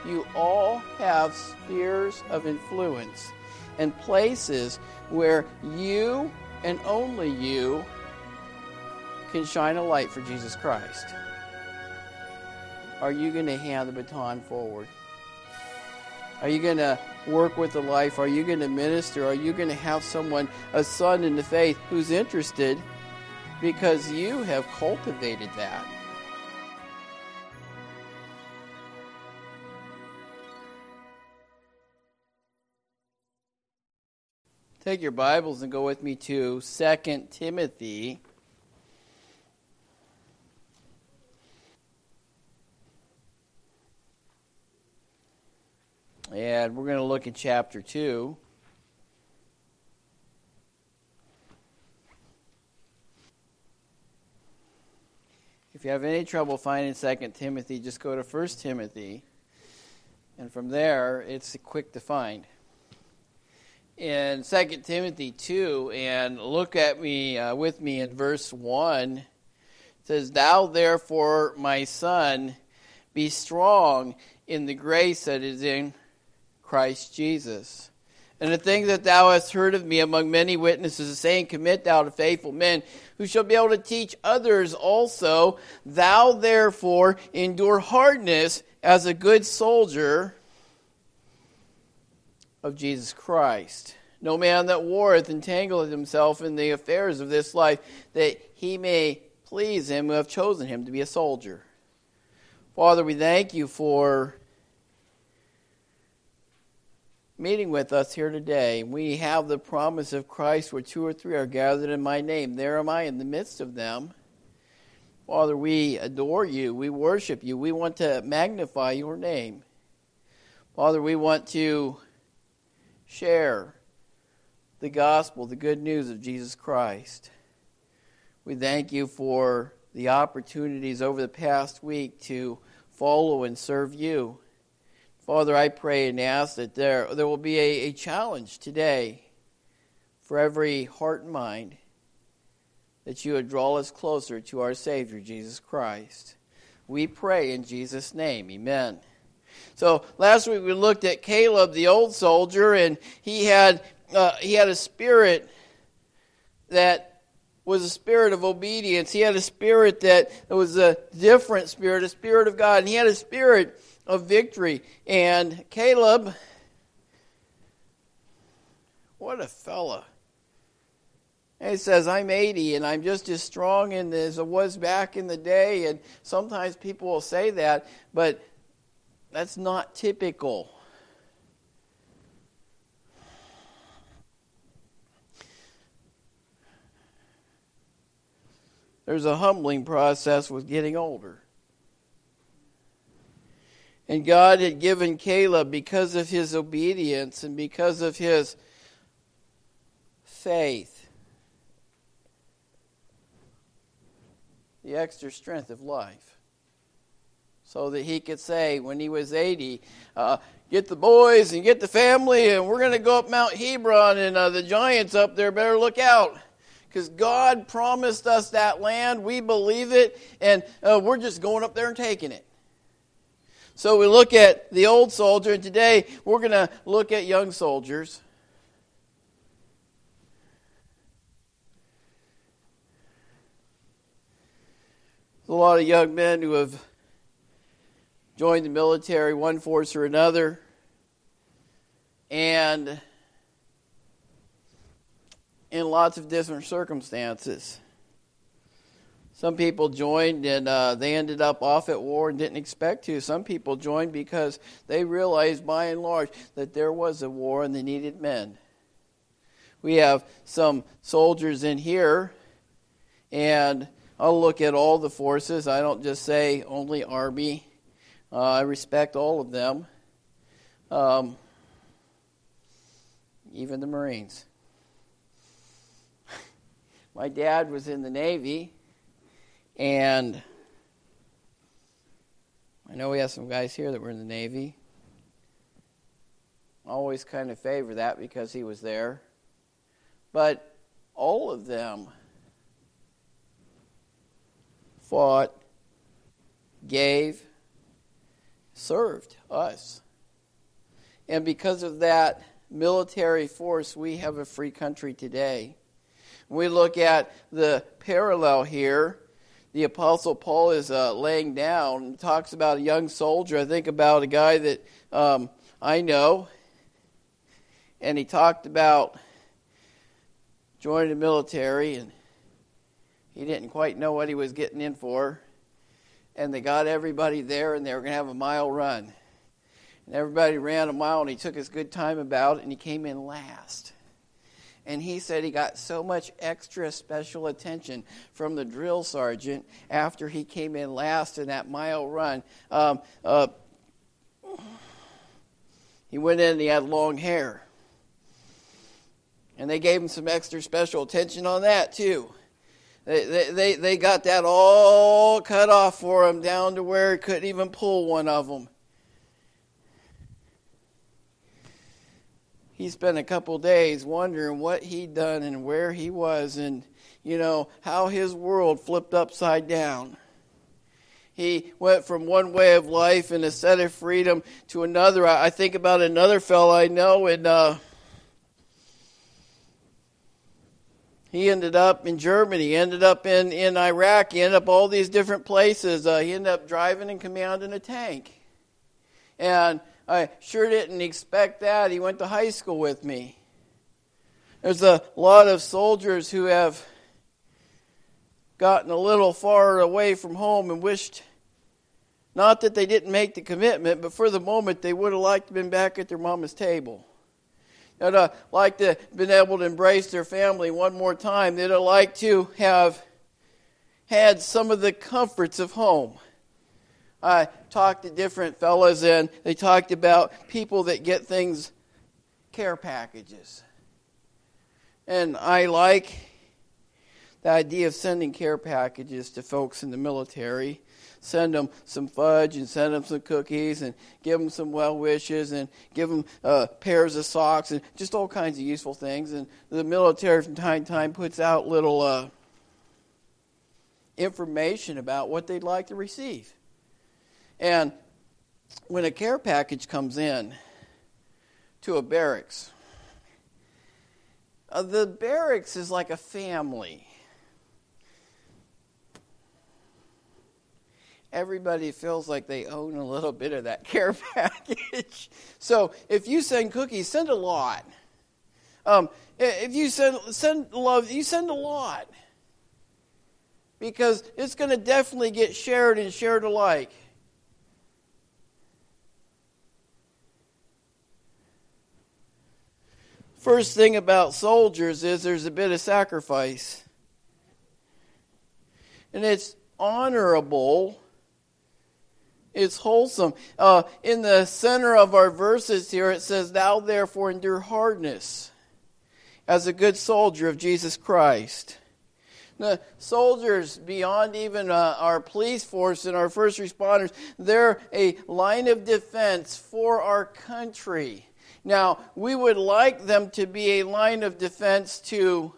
you all have spheres of influence and places where you and only you can shine a light for Jesus Christ. Are you going to hand the baton forward? Are you going to work with the life? Are you going to minister? Are you going to have someone, a son in the faith, who's interested because you have cultivated that? Take your Bibles and go with me to 2 Timothy. And we're going to look at chapter 2. If you have any trouble finding 2 Timothy, just go to 1 Timothy. And from there, it's quick to find. In 2 Timothy 2, and look at me with me in verse 1, it says, "Thou therefore, my son, be strong in the grace that is in Christ Jesus. And the thing that thou hast heard of me among many witnesses, the same commit thou to faithful men, who shall be able to teach others also. Thou therefore endure hardness as a good soldier of Jesus Christ. No man that warreth entangleth himself in the affairs of this life, that he may please him who hath chosen him to be a soldier." Father, we thank you for meeting with us here today. We have the promise of Christ, where 2 or 3 are gathered in my name. There am I in the midst of them. Father, we adore you. We worship you. We want to magnify your name. Father, we want to share the gospel, the good news of Jesus Christ. We thank you for the opportunities over the past week to follow and serve you. Father, I pray and ask that there will be a challenge today for every heart and mind, that you would draw us closer to our Savior, Jesus Christ. We pray in Jesus' name. Amen. So last week we looked at Caleb, the old soldier, and he had a spirit that was a spirit of obedience. He had a spirit that was a different spirit, a spirit of God, and he had a spirit of victory. And Caleb, what a fella. And he says, I'm 80 and I'm just as strong as I was back in the day. And sometimes people will say that, but that's not typical. There's a humbling process with getting older. And God had given Caleb, because of his obedience and because of his faith, the extra strength of life. So that he could say, when he was 80, get the boys and get the family, and we're going to go up Mount Hebron, and the giants up there better look out. Because God promised us that land, we believe it, and we're just going up there and taking it. So we look at the old soldier, and today we're going to look at young soldiers. There's a lot of young men who have joined the military, one force or another, and in lots of different circumstances. Some people joined and they ended up off at war and didn't expect to. Some people joined because they realized by and large that there was a war and they needed men. We have some soldiers in here, and I'll look at all the forces. I don't just say only Army. I respect all of them, even the Marines. My dad was in the Navy, and I know we have some guys here that were in the Navy. I always kind of favor that because he was there. But all of them fought, gave, served us. And because of that military force, we have a free country today. When we look at the parallel here, the Apostle Paul is laying down and talks about a young soldier. I think about a guy that I know, and he talked about joining the military, and he didn't quite know what he was getting in for. And they got everybody there, and they were going to have a mile run. And everybody ran a mile, and he took his good time about it, and he came in last. And he said he got so much extra special attention from the drill sergeant after he came in last in that mile run. He went in and he had long hair. And they gave him some extra special attention on that too. They got that all cut off for him down to where he couldn't even pull one of them. He spent a couple days wondering what he'd done and where he was and, how his world flipped upside down. He went from one way of life and a set of freedom to another. I think about another fellow I know, and he ended up in Germany, he ended up in Iraq, he ended up all these different places. He ended up driving and commanding a tank. And I sure didn't expect that. He went to high school with me. There's a lot of soldiers who have gotten a little far away from home and wished, not that they didn't make the commitment, but for the moment they would have liked to have been back at their mama's table. They'd have liked to have been able to embrace their family one more time. They'd have liked to have had some of the comforts of home. I talked to different fellas, and they talked about people that get things, care packages. And I like the idea of sending care packages to folks in the military. Send them some fudge and send them some cookies and give them some well wishes and give them pairs of socks and just all kinds of useful things. And the military from time to time puts out little information about what they'd like to receive. And when a care package comes in to a barracks, the barracks is like a family. Everybody feels like they own a little bit of that care package. So if you send cookies, send a lot. If you send love, you send a lot. Because it's going to definitely get shared and shared alike. First thing about soldiers is there's a bit of sacrifice. And it's honorable. It's wholesome. In the center of our verses here, it says, "Thou therefore endure hardness as a good soldier of Jesus Christ." The soldiers, beyond even our police force and our first responders, they're a line of defense for our country. Now, we would like them to be a line of defense to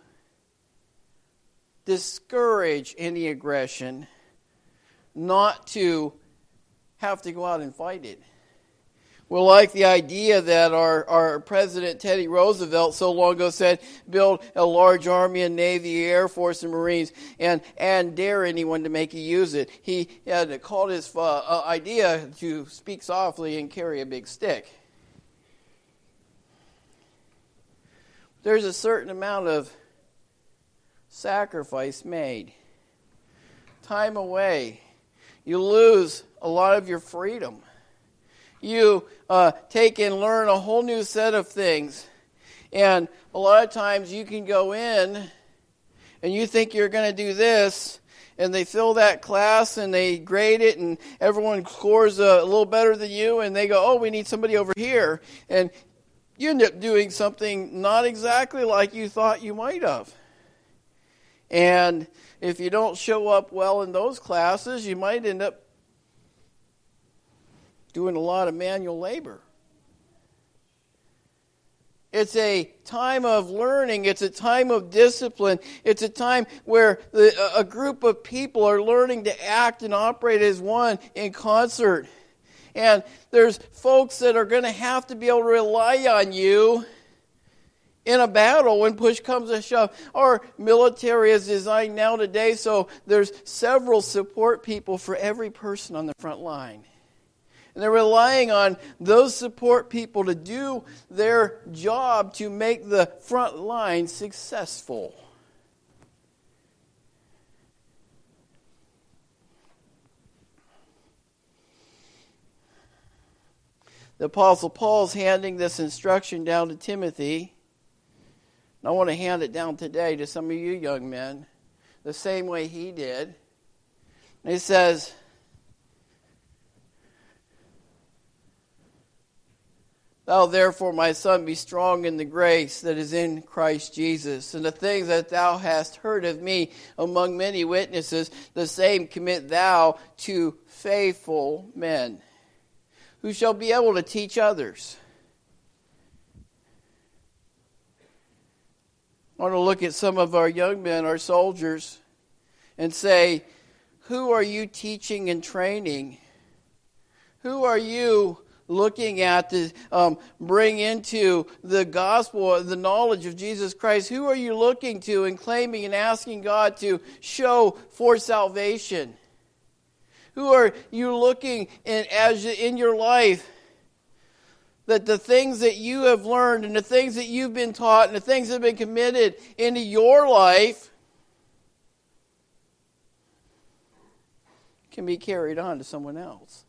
discourage any aggression, not to have to go out and fight it. We like the idea that our President Teddy Roosevelt so long ago said, build a large army and navy, air force, and marines, and dare anyone to make you use it. He had called his idea to speak softly and carry a big stick. There's a certain amount of sacrifice made. Time away. You lose a lot of your freedom. You take and learn a whole new set of things. And a lot of times you can go in and you think you're going to do this, and they fill that class and they grade it and everyone scores a little better than you, and they go, oh, we need somebody over here. And you end up doing something not exactly like you thought you might have. And if you don't show up well in those classes, you might end up doing a lot of manual labor. It's a time of learning. It's a time of discipline. It's a time where a group of people are learning to act and operate as one in concert. And there's folks that are going to have to be able to rely on you in a battle when push comes to shove. Our military is designed now today, so there's several support people for every person on the front line. And they're relying on those support people to do their job to make the front line successful. The Apostle Paul's handing this instruction down to Timothy. And I want to hand it down today to some of you young men, the same way he did. And he says, "Thou therefore, my son, be strong in the grace that is in Christ Jesus. And the things that thou hast heard of me among many witnesses, the same commit thou to faithful men, who shall be able to teach others." I want to look at some of our young men, our soldiers, and say, who are you teaching and training? Who are you looking at to bring into the gospel, the knowledge of Jesus Christ? Who are you looking to and claiming and asking God to show for salvation? Who are you looking in your life that the things that you have learned and the things that you've been taught and the things that have been committed into your life can be carried on to someone else?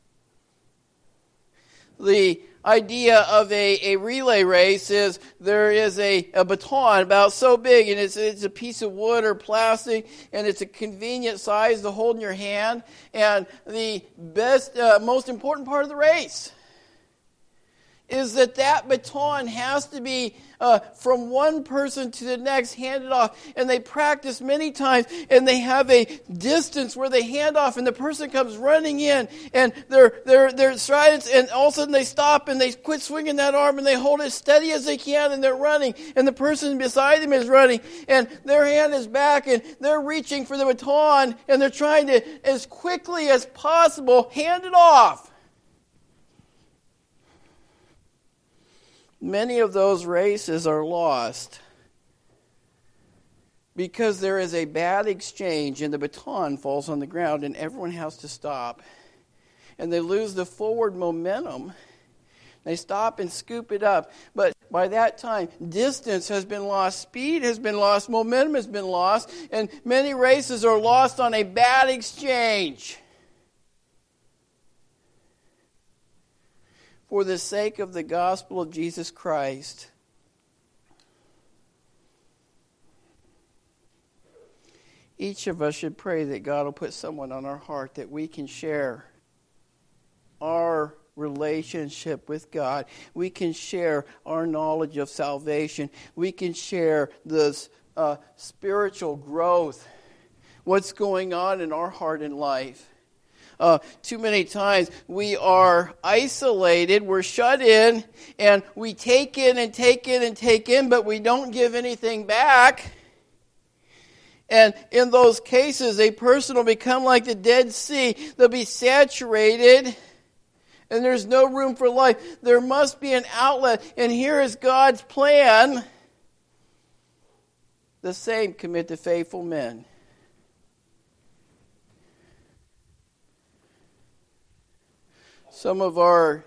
The idea of a relay race is there is a baton about so big, and it's a piece of wood or plastic, and it's a convenient size to hold in your hand. And the best, most important part of the race is that baton has to be from one person to the next handed off. And they practice many times, and they have a distance where they hand off, and the person comes running in, and they're striding, and all of a sudden they stop, and they quit swinging that arm, and they hold it as steady as they can, and they're running, and the person beside them is running, and their hand is back, and they're reaching for the baton, and they're trying to, as quickly as possible, hand it off. Many of those races are lost because there is a bad exchange and the baton falls on the ground and everyone has to stop. And they lose the forward momentum. They stop and scoop it up. But by that time, distance has been lost, speed has been lost, momentum has been lost, and many races are lost on a bad exchange. For the sake of the gospel of Jesus Christ, each of us should pray that God will put someone on our heart that we can share our relationship with God. We can share our knowledge of salvation. We can share this spiritual growth, what's going on in our heart and life. Too many times we are isolated, we're shut in, and we take in and take in and take in, but we don't give anything back. And in those cases, a person will become like the Dead Sea. They'll be saturated, and there's no room for life. There must be an outlet, and here is God's plan. The same commit to faithful men. Some of our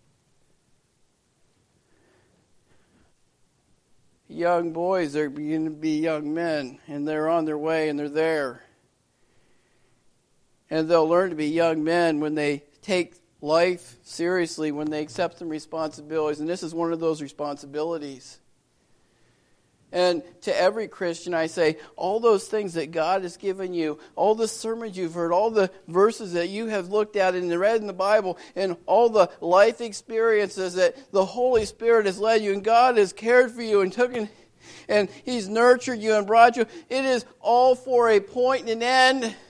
young boys are beginning to be young men, and they're on their way, and they're there. And they'll learn to be young men when they take life seriously, when they accept some responsibilities. And this is one of those responsibilities. And to every Christian, I say, all those things that God has given you, all the sermons you've heard, all the verses that you have looked at and read in the Bible, and all the life experiences that the Holy Spirit has led you, and God has cared for you and He's nurtured you and brought you, it is all for a point and an end.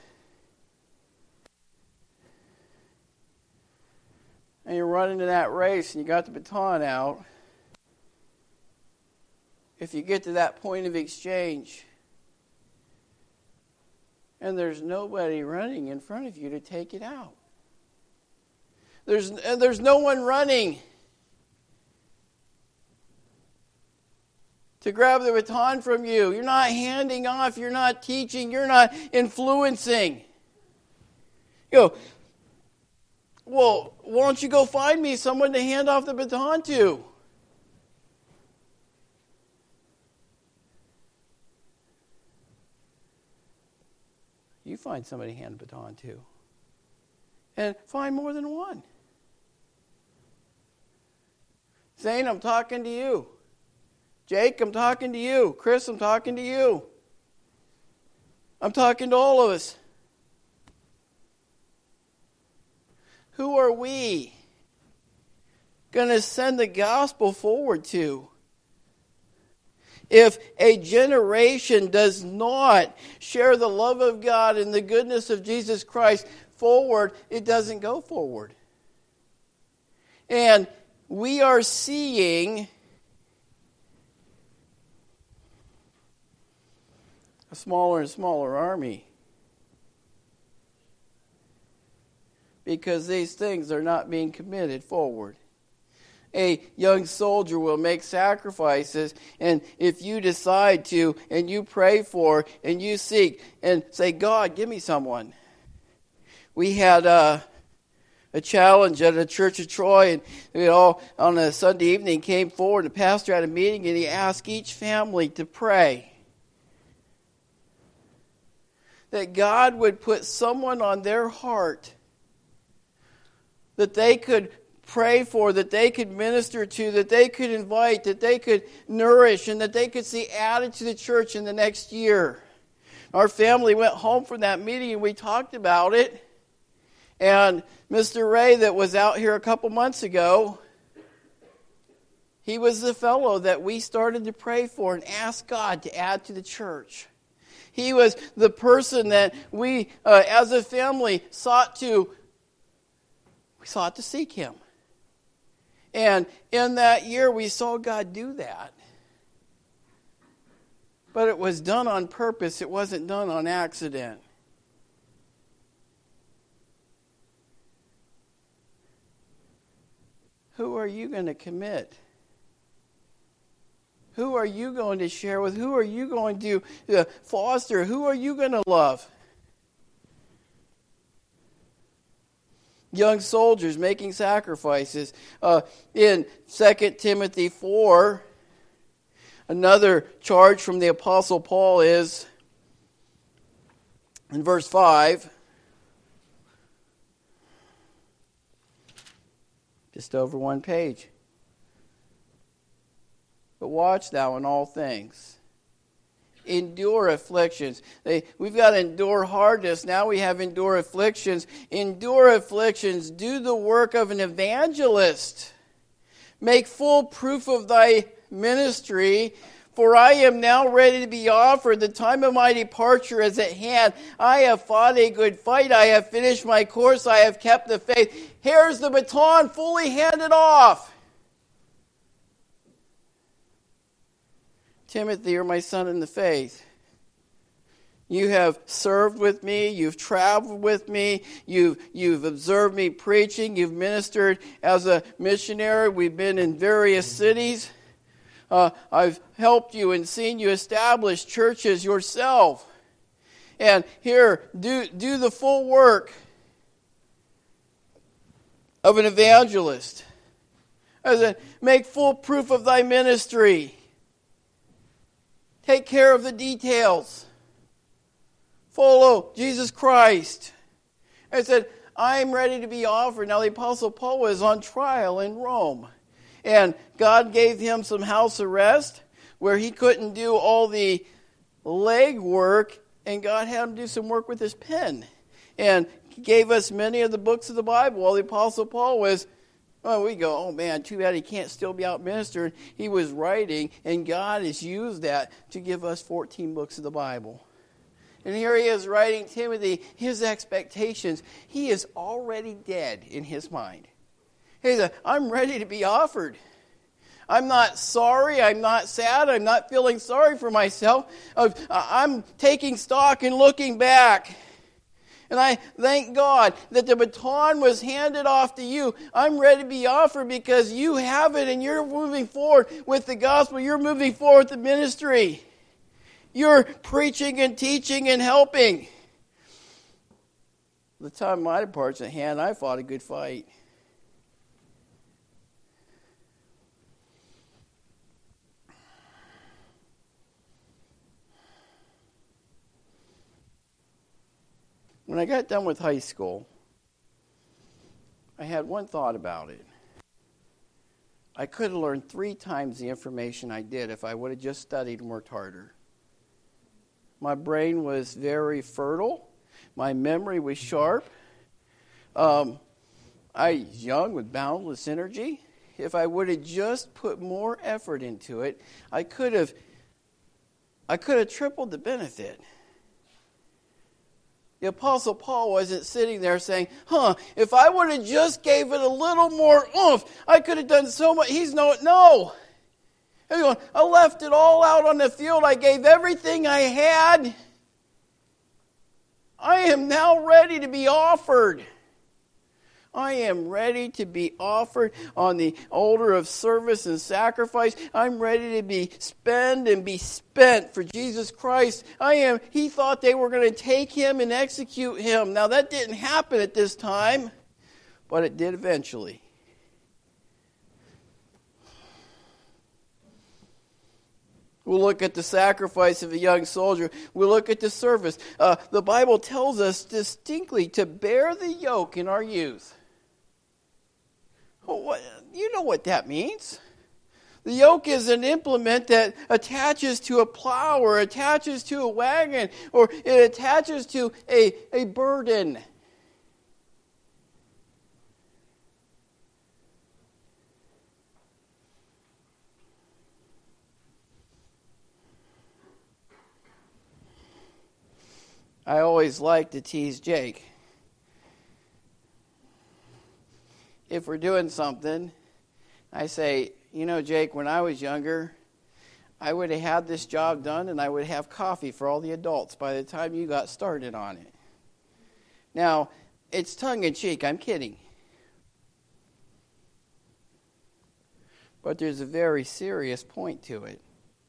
And you're running in that race, and you got the baton out. If you get to that point of exchange and there's nobody running in front of you to take it out. There's no one running to grab the baton from you. You're not handing off. You're not teaching. You're not influencing. You go, well, why don't you go find me someone to hand off the baton to? You find somebody to hand the baton to. And find more than one. Zane, I'm talking to you. Jake, I'm talking to you. Chris, I'm talking to you. I'm talking to all of us. Who are we going to send the gospel forward to? If a generation does not share the love of God and the goodness of Jesus Christ forward, it doesn't go forward. And we are seeing a smaller and smaller army because these things are not being committed forward. A young soldier will make sacrifices, and if you decide to, and you pray for, and you seek, and say, God, give me someone. We had a challenge at a church of Troy, and we all on a Sunday evening came forward, and the pastor had a meeting, and he asked each family to pray that God would put someone on their heart that they could pray for, that they could minister to, that they could invite, that they could nourish, and that they could see added to the church in the next year. Our family went home from that meeting and we talked about it. And Mr. Ray that was out here a couple months ago, he was the fellow that we started to pray for and ask God to add to the church. He was the person that we, as a family, sought to seek him. And in that year, we saw God do that. But it was done on purpose. It wasn't done on accident. Who are you going to commit? Who are you going to share with? Who are you going to foster? Who are you going to love? Young soldiers making sacrifices. In 2 Timothy 4, another charge from the Apostle Paul is, in verse 5, just over one page. But watch thou in all things. Endure afflictions. We've got to endure hardness. Now we have endure afflictions. Endure afflictions. Do the work of an evangelist. Make full proof of thy ministry. For I am now ready to be offered. The time of my departure is at hand. I have fought a good fight. I have finished my course. I have kept the faith. Here's the baton fully handed off. Timothy, you're my son in the faith. You have served with me. You've traveled with me. You've observed me preaching. You've ministered as a missionary. We've been in various cities. I've helped you and seen you establish churches yourself. And here, do the full work of an evangelist. As in, make full proof of thy ministry. Take care of the details. Follow Jesus Christ. I said, I'm ready to be offered. Now, the Apostle Paul was on trial in Rome. And God gave him some house arrest where he couldn't do all the leg work. And God had him do some work with his pen. And he gave us many of the books of the Bible. While the Apostle Paul was, we go, oh man, too bad he can't still be out ministering. He was writing, and God has used that to give us 14 books of the Bible. And here he is writing Timothy, his expectations. He is already dead in his mind. He said, I'm ready to be offered. I'm not sorry. I'm not sad. I'm not feeling sorry for myself. I'm taking stock and looking back. And I thank God that the baton was handed off to you. I'm ready to be offered because you have it and you're moving forward with the gospel. You're moving forward with the ministry. You're preaching and teaching and helping. The time my part's at hand, I fought a good fight. When I got done with high school, I had one thought about it. I could have learned 3 times the information I did if I would have just studied and worked harder. My brain was very fertile. My memory was sharp. I was young with boundless energy. If I would have just put more effort into it, I could have tripled the benefit. The Apostle Paul wasn't sitting there saying, if I would have just gave it a little more oomph, I could have done so much. He's no. I left it all out on the field. I gave everything I had. I am now ready to be offered. I am ready to be offered on the altar of service and sacrifice. I'm ready to be spent for Jesus Christ. He thought they were going to take him and execute him. Now that didn't happen at this time, but it did eventually. We'll look at the sacrifice of a young soldier. We'll look at the service. The Bible tells us distinctly to bear the yoke in our youth. Well, you know what that means. The yoke is an implement that attaches to a plow or attaches to a wagon or it attaches to a burden. I always like to tease Jake. If we're doing something, I say, Jake, when I was younger, I would have had this job done and I would have coffee for all the adults by the time you got started on it. Now, it's tongue-in-cheek, I'm kidding. But there's a very serious point to it.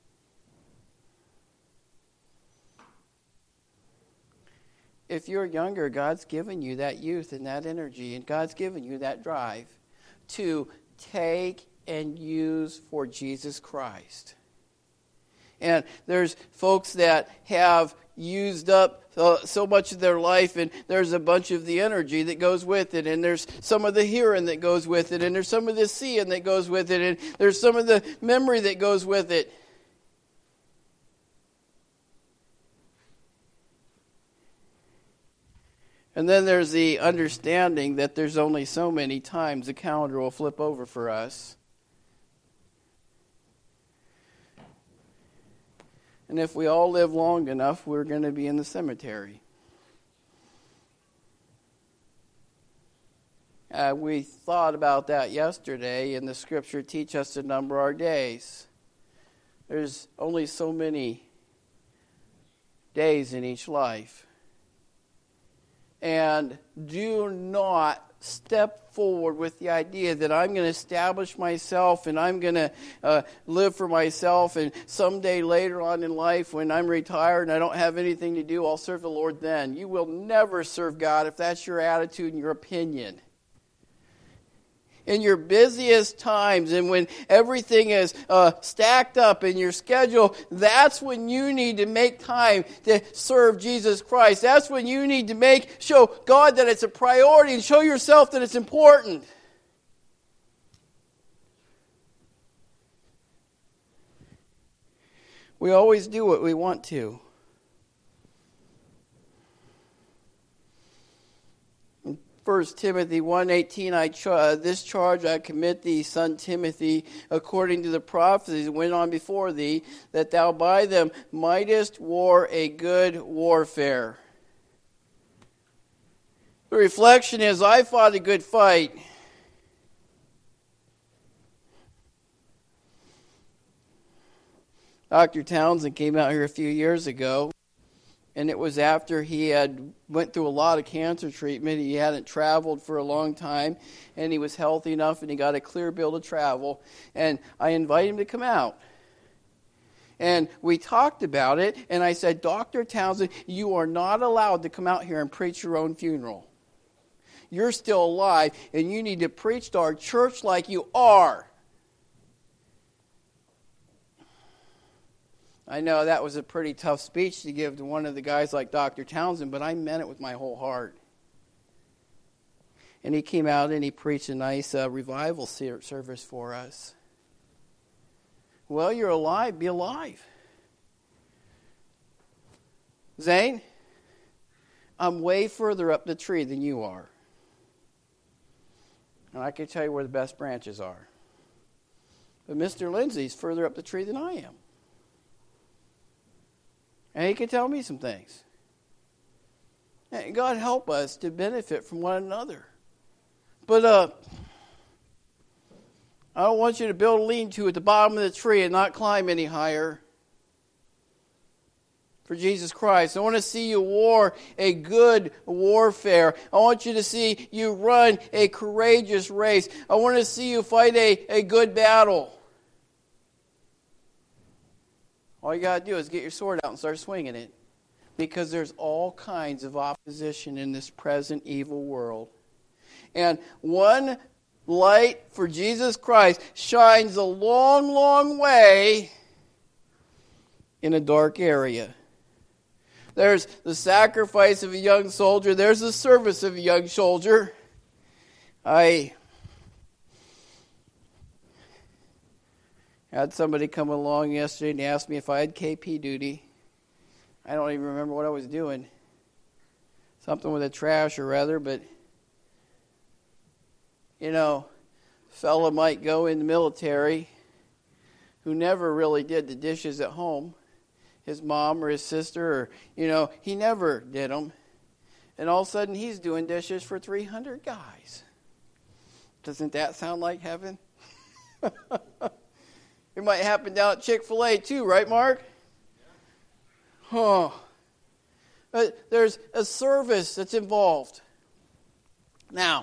If you're younger, God's given you that youth and that energy, and God's given you that drive to take and use for Jesus Christ. And there's folks that have used up so much of their life, and there's a bunch of the energy that goes with it, and there's some of the hearing that goes with it, and there's some of the seeing that goes with it, and there's some of the memory that goes with it. And then there's the understanding that there's only so many times the calendar will flip over for us. And if we all live long enough, we're going to be in the cemetery. We thought about that yesterday, and the Scripture teaches us to number our days. There's only so many days in each life. And do not step forward with the idea that I'm going to establish myself and I'm going to live for myself, and someday later on in life when I'm retired and I don't have anything to do, I'll serve the Lord then. You will never serve God if that's your attitude and your opinion. In your busiest times and when everything is stacked up in your schedule, that's when you need to make time to serve Jesus Christ. That's when you need to show God that it's a priority and show yourself that it's important. We always do what we want to. 1 Timothy 1:18, this charge I commit thee, son Timothy, according to the prophecies that went on before thee, that thou by them mightest war a good warfare. The reflection is, I fought a good fight. Dr. Townsend came out here a few years ago, And it was after he had went through a lot of cancer treatment. He hadn't traveled for a long time, and he was healthy enough, and he got a clear bill to travel. And I invited him to come out. And we talked about it, and I said, Dr. Townsend, you are not allowed to come out here and preach your own funeral. You're still alive, and you need to preach to our church like you are. I know that was a pretty tough speech to give to one of the guys like Dr. Townsend, but I meant it with my whole heart. And he came out and he preached a nice revival service for us. Well, you're alive. Be alive. Zane, I'm way further up the tree than you are. And I can tell you where the best branches are. But Mr. Lindsay's further up the tree than I am. And he can tell me some things. And God help us to benefit from one another. But I don't want you to build a lean-to at the bottom of the tree and not climb any higher. For Jesus Christ, I want to see you war a good warfare. I want you to see you run a courageous race. I want to see you fight a good battle. All you got to do is get your sword out and start swinging it. Because there's all kinds of opposition in this present evil world. And one light for Jesus Christ shines a long, long way in a dark area. There's the sacrifice of a young soldier. There's the service of a young soldier. I had somebody come along yesterday and ask me if I had KP duty. I don't even remember what I was doing. Something with the trash or rather, but you know, a fella might go in the military who never really did the dishes at home. His mom or his sister, or, you know, he never did them. And all of a sudden he's doing dishes for 300 guys. Doesn't that sound like heaven? It might happen down at Chick-fil-A too, right, Mark? Oh. But there's a service that's involved. Now,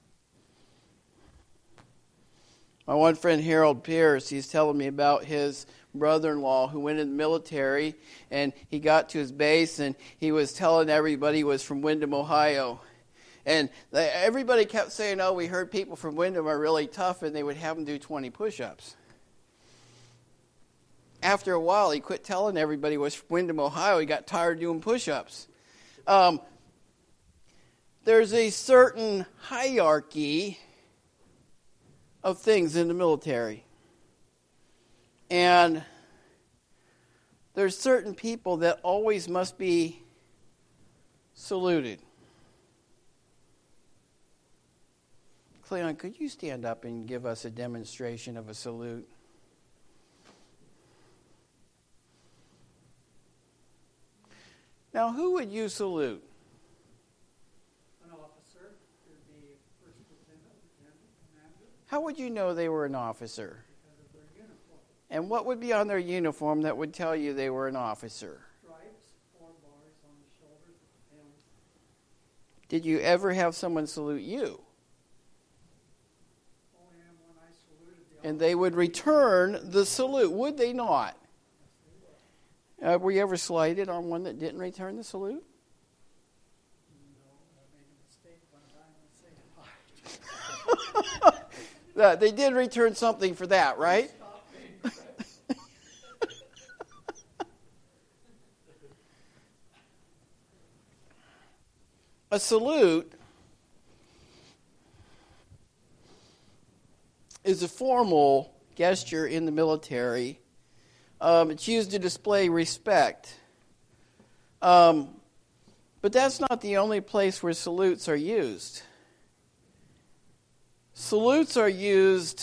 my one friend Harold Pierce, he's telling me about his brother-in-law who went in the military, and he got to his base and he was telling everybody he was from Windham, Ohio. And everybody kept saying, oh, we heard people from Windham are really tough, and they would have them do 20 push-ups. After a while, he quit telling everybody he was from Windham, Ohio. He got tired of doing push-ups. There's a certain hierarchy of things in the military. And there's certain people that always must be saluted. Cleon, could you stand up and give us a demonstration of a salute? Now, who would you salute? An officer, could be first lieutenant, commander. How would you know they were an officer? Because of their uniform. And what would be on their uniform that would tell you they were an officer? Stripes, 4 bars on the shoulders, and Did you ever have someone salute you? only when I saluted the And they would return the salute, would they not? Were you ever slighted on one that didn't return the salute? No, I made a mistake one time and said hi. They did return something for that, right? A salute is a formal gesture in the military. It's used to display respect. But that's not the only place where salutes are used. Salutes are used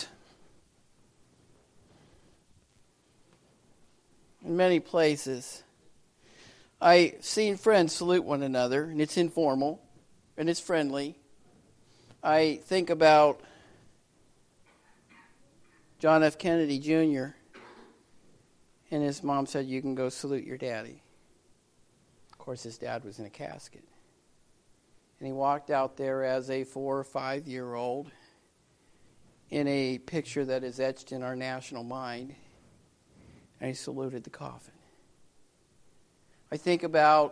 in many places. I've seen friends salute one another, and it's informal, and it's friendly. I think about John F. Kennedy Jr., and his mom said, you can go salute your daddy. Of course, his dad was in a casket. And he walked out there as a 4 or 5 year old in a picture that is etched in our national mind. And he saluted the coffin. I think about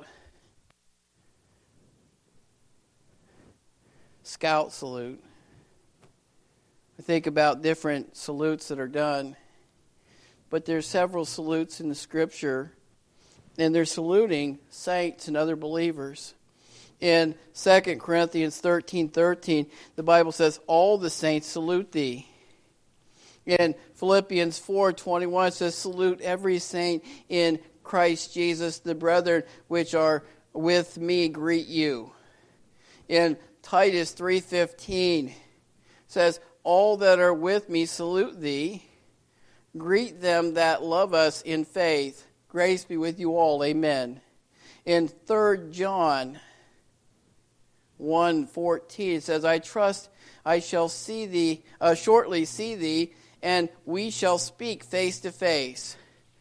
Scout salute. I think about different salutes that are done. But there's several salutes in the Scripture, and they're saluting saints and other believers. In 2 Corinthians 13:13, the Bible says, all the saints salute thee. In Philippians 4:21, it says, salute every saint in Christ Jesus. The brethren which are with me greet you. In Titus 3:15 says, all that are with me salute thee. Greet them that love us in faith. Grace be with you all. Amen. In 3 John 1:14 it says, I trust I shall see thee, shortly see thee, and we shall speak face to face.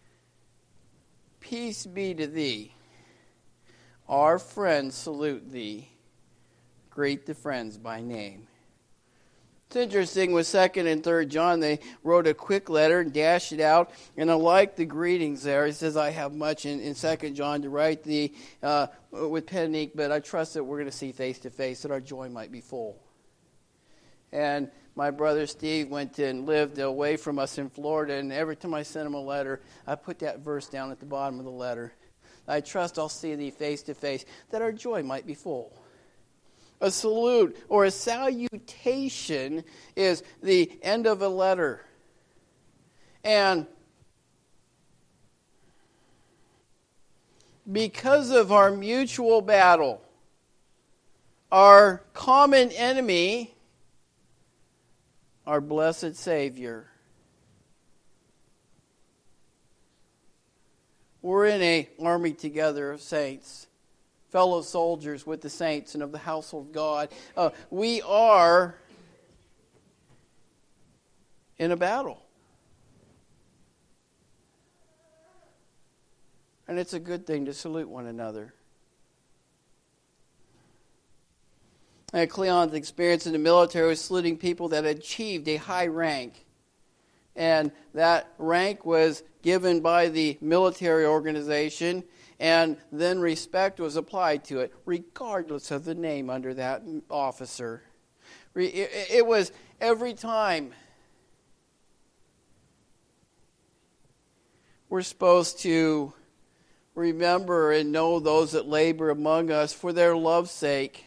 Peace be to thee. Our friends salute thee. Greet the friends by name. It's interesting with 2 and 3 John, they wrote a quick letter and dashed it out. And I like the greetings there. It says, I have much in 2 John to write thee with pen and ink, but I trust that we're going to see face to face, that our joy might be full. And my brother Steve went and lived away from us in Florida, and every time I sent him a letter, I put that verse down at the bottom of the letter. I trust I'll see thee face to face, that our joy might be full. A salute or a salutation is the end of a letter. And because of our mutual battle, our common enemy, our blessed Savior, we're in an army together of saints, fellow soldiers with the saints and of the household of God. We are in a battle. And it's a good thing to salute one another. Cleon's experience in the military was saluting people that had achieved a high rank. And that rank was given by the military organization, and then respect was applied to it, regardless of the name under that officer. It was every time. We're supposed to remember and know those that labor among us for their love's sake.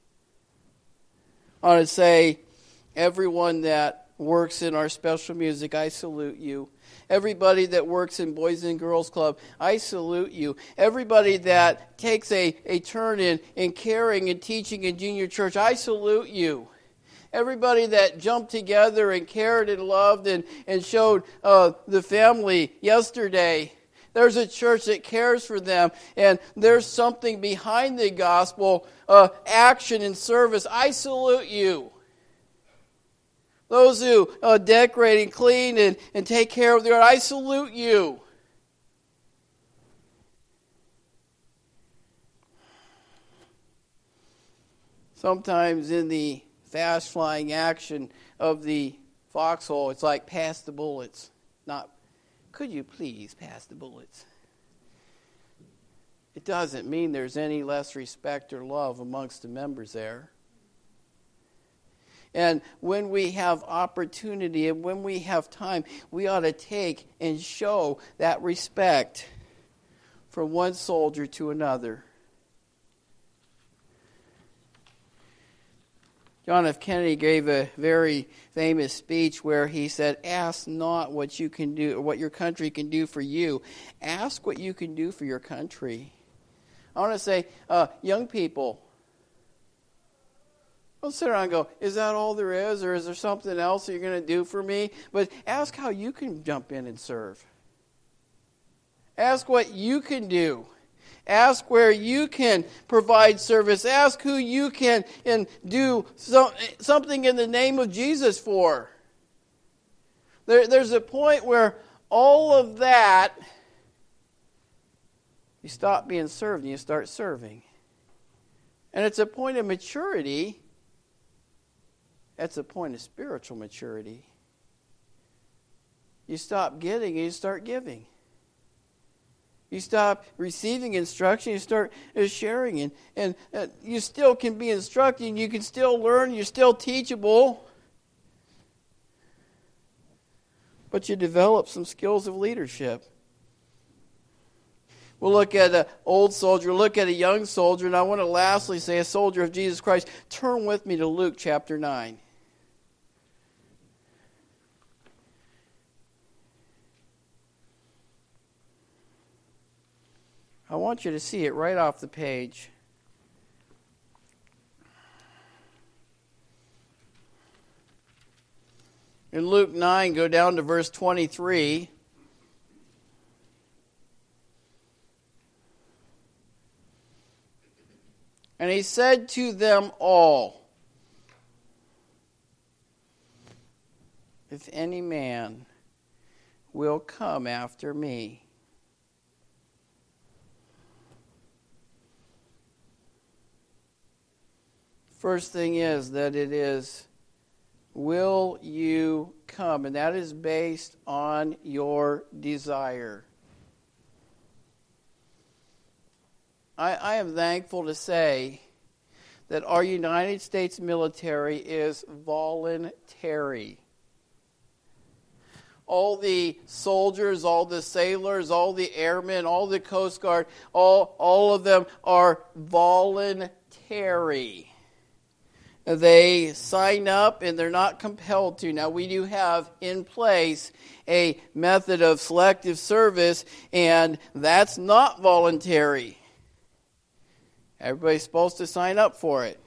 I want to say, everyone that works in our special music, I salute you. Everybody that works in Boys and Girls Club, I salute you. Everybody that takes a turn in caring and teaching in junior church, I salute you. Everybody that jumped together and cared and loved and showed the family yesterday, there's a church that cares for them, and there's something behind the gospel, action and service. I salute you. Those who decorate and clean and take care of the art, I salute you. Sometimes in the fast-flying action of the foxhole, it's like, pass the bullets. Not, could you please pass the bullets? It doesn't mean there's any less respect or love amongst the members there. And when we have opportunity and when we have time, we ought to take and show that respect from one soldier to another. John F. Kennedy gave a very famous speech where he said, ask not what you can do or what your country can do for you. Ask what you can do for your country. I want to say, young people, don't sit around and go, is that all there is? Or is there something else that you're going to do for me? But ask how you can jump in and serve. Ask what you can do. Ask where you can provide service. Ask who you can and do something in the name of Jesus for. There's a point where all of that You stop being served and you start serving. And it's a point of maturity. It's a point of spiritual maturity. You stop getting and you start giving. You stop receiving instruction, you start sharing. And you still can be instructing, you can still learn, you're still teachable. But you develop some skills of leadership. We'll look at an old soldier, look at a young soldier, and I want to lastly say a soldier of Jesus Christ. Turn with me to Luke chapter 9. I want you to see it right off the page. In Luke 9, go down to verse 23. And he said to them all, if any man will come after me, first thing is that it is, will you come? And that is based on your desire. I am thankful to say that our United States military is voluntary. All the soldiers, all the sailors, all the airmen, all the Coast Guard, all of them are voluntary. They sign up and they're not compelled to. Now, we do have in place a method of selective service, and that's not voluntary. Everybody's supposed to sign up for it.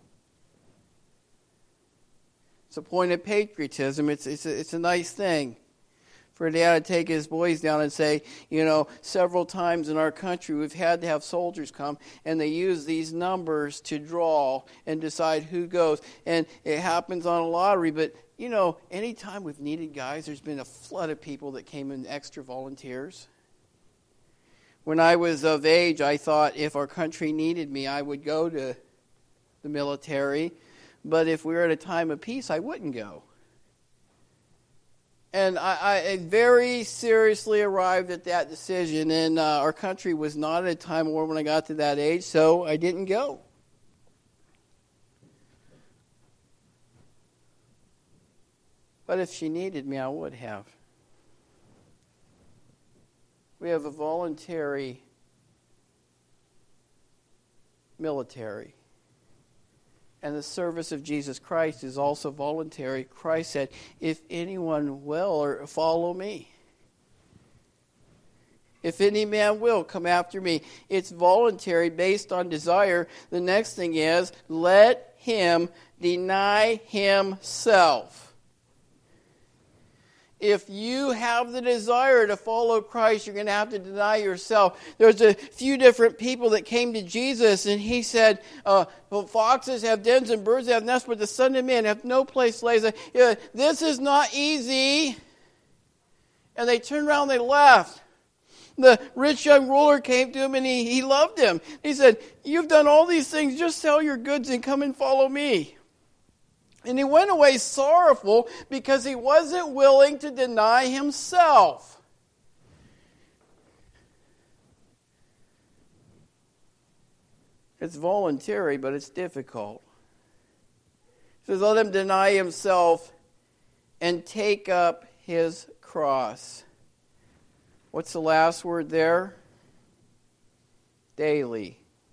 It's a point of patriotism. It's a nice thing for a dad to take his boys down and say, several times in our country we've had to have soldiers come, and they use these numbers to draw and decide who goes. And it happens on a lottery, but, anytime we've needed guys, there's been a flood of people that came in, extra volunteers. When I was of age, I thought if our country needed me, I would go to the military. But if we were at a time of peace, I wouldn't go. And I very seriously arrived at that decision. And our country was not at a time of war when I got to that age, so I didn't go. But if she needed me, I would have. We have a voluntary military. And the service of Jesus Christ is also voluntary. Christ said, if anyone will, or follow me. If any man will, come after me. It's voluntary, based on desire. The next thing is, let him deny himself. If you have the desire to follow Christ, you're going to have to deny yourself. There's a few different people that came to Jesus, and he said, foxes have dens and birds have nests, but the Son of Man have no place lays. This is not easy. And they turned around and they left. The rich young ruler came to him, and he loved him. He said, you've done all these things, just sell your goods and come and follow me. And he went away sorrowful because he wasn't willing to deny himself. It's voluntary, but it's difficult. He says, let him deny himself and take up his cross. What's the last word there? Daily.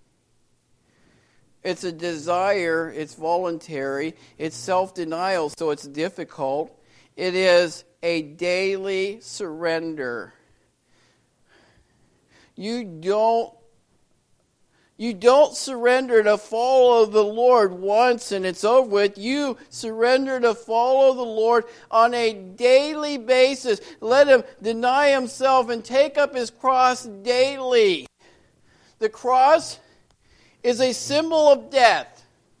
It's a desire, it's voluntary, it's self-denial, so it's difficult. It is a daily surrender. You don't surrender to follow the Lord once and it's over with. You surrender to follow the Lord on a daily basis. Let him deny himself and take up his cross daily. The cross is a symbol of death.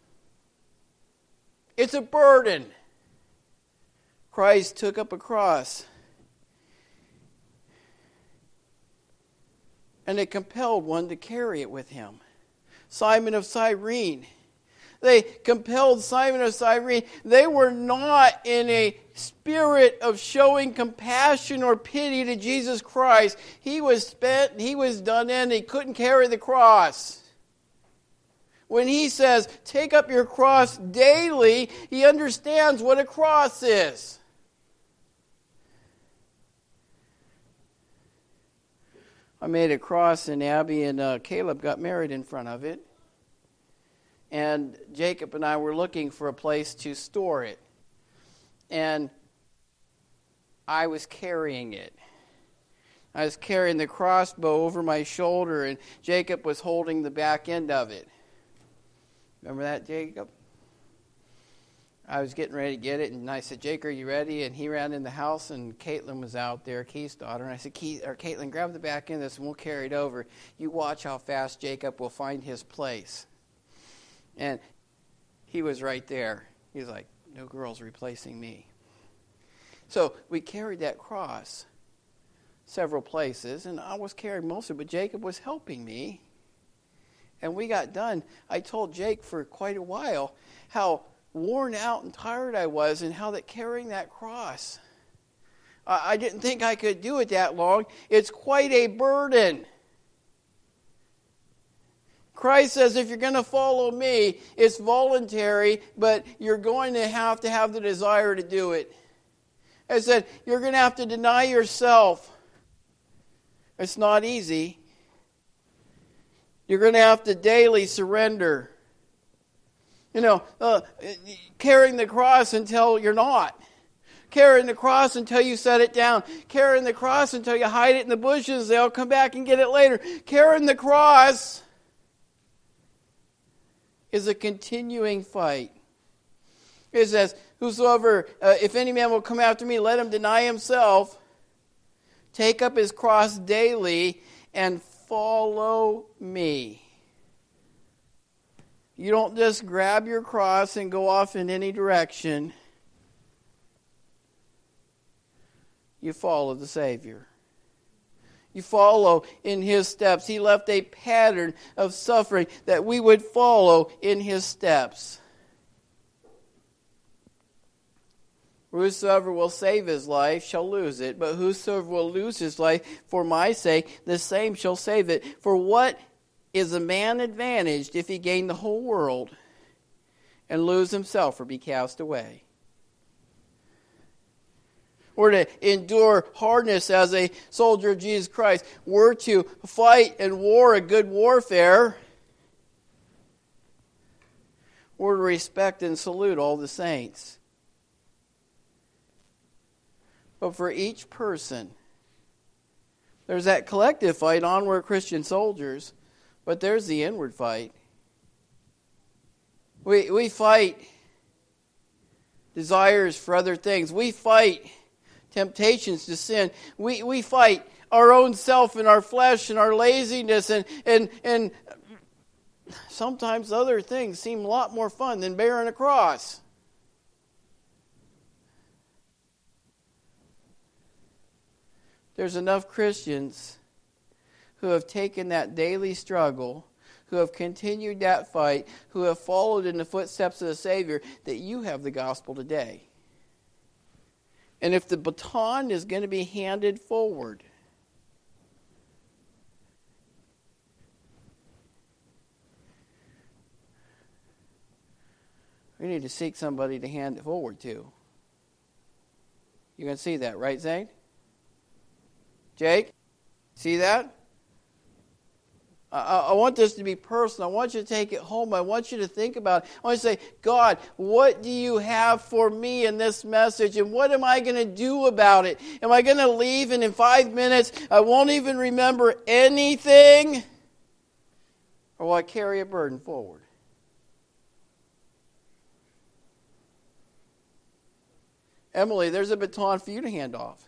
It's a burden. Christ took up a cross. and it compelled one to carry it with him. Simon of Cyrene. They compelled Simon of Cyrene. They were not in a spirit of showing compassion or pity to Jesus Christ. He was spent, he was done in, he couldn't carry the cross. When he says, take up your cross daily, he understands what a cross is. I made a cross, and Abby and Caleb got married in front of it. And Jacob and I were looking for a place to store it. And I was carrying it. I was carrying the crossbow over my shoulder, and Jacob was holding the back end of it. Remember that, Jacob? I was getting ready to get it, and I said, Jake, are you ready? And he ran in the house, and Caitlin was out there, Keith's daughter. And I said, Caitlin, grab the back end of this, and we'll carry it over. You watch how fast Jacob will find his place. And he was right there. He was like, no girl's replacing me. So we carried that cross several places, and I was carrying most of it, but Jacob was helping me. And we got done. I told Jake for quite a while how worn out and tired I was, and how that carrying that cross, I didn't think I could do it that long. It's quite a burden. Christ says, if you're going to follow me, it's voluntary, but you're going to have the desire to do it. I said, you're going to have to deny yourself. It's not easy. You're going to have to daily surrender. Carrying the cross until you're not. Carrying the cross until you set it down. Carrying the cross until you hide it in the bushes. They'll come back and get it later. Carrying the cross is a continuing fight. It says, whosoever, if any man will come after me, let him deny himself, take up his cross daily, and follow me. You don't just grab your cross and go off in any direction. You follow the Savior. You follow in His steps. He left a pattern of suffering that we would follow in His steps. Whosoever will save his life shall lose it, but whosoever will lose his life for my sake, the same shall save it. For what is a man advantaged if he gain the whole world and lose himself or be cast away? We're to endure hardness as a soldier of Jesus Christ. We're to fight and war a good warfare. We're to respect and salute all the saints. But for each person, there's that collective fight, onward Christian soldiers, but there's the inward fight. We fight desires for other things. We fight temptations to sin. We fight our own self and our flesh and our laziness, and sometimes other things seem a lot more fun than bearing a cross. There's enough Christians who have taken that daily struggle, who have continued that fight, who have followed in the footsteps of the Savior, that you have the gospel today. And if the baton is going to be handed forward, we need to seek somebody to hand it forward to. You can see that, right, Zane? Jake, see that? I want this to be personal. I want you to take it home. I want you to think about it. I want you to say, God, what do you have for me in this message? And what am I going to do about it? Am I going to leave and in 5 minutes I won't even remember anything? Or will I carry a burden forward? Emily, there's a baton for you to hand off.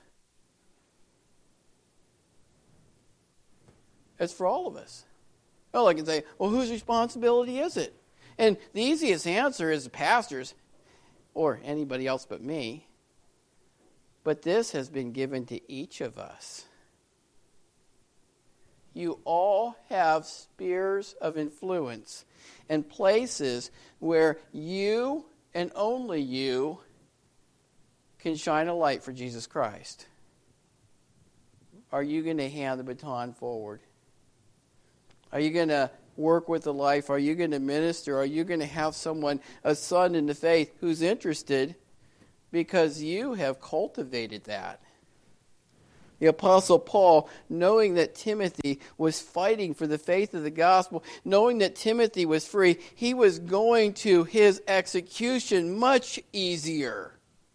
It's for all of us. Well, I can say, well, whose responsibility is it? And the easiest answer is the pastor's or anybody else but me. But this has been given to each of us. You all have spheres of influence and places where you and only you can shine a light for Jesus Christ. Are you going to hand the baton forward? Are you going to work with the life? Are you going to minister? Are you going to have someone, a son in the faith, who's interested because you have cultivated that? The Apostle Paul, knowing that Timothy was fighting for the faith of the gospel, knowing that Timothy was free, he was going to his execution much easier.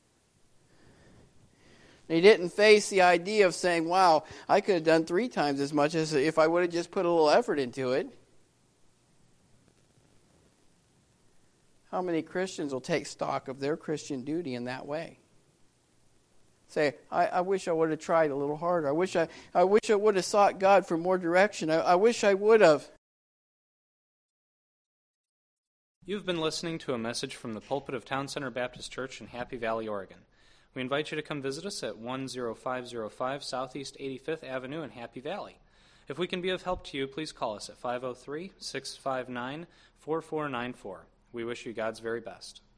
He didn't face the idea of saying, wow, I could have done 3 times as much as if I would have just put a little effort into it. How many Christians will take stock of their Christian duty in that way? Say, I wish I would have tried a little harder. I wish I would have sought God for more direction. I wish I would have. You've been listening to a message from the pulpit of Town Center Baptist Church in Happy Valley, Oregon. We invite you to come visit us at 10505 Southeast 85th Avenue in Happy Valley. If we can be of help to you, please call us at 503-659-4494. We wish you God's very best.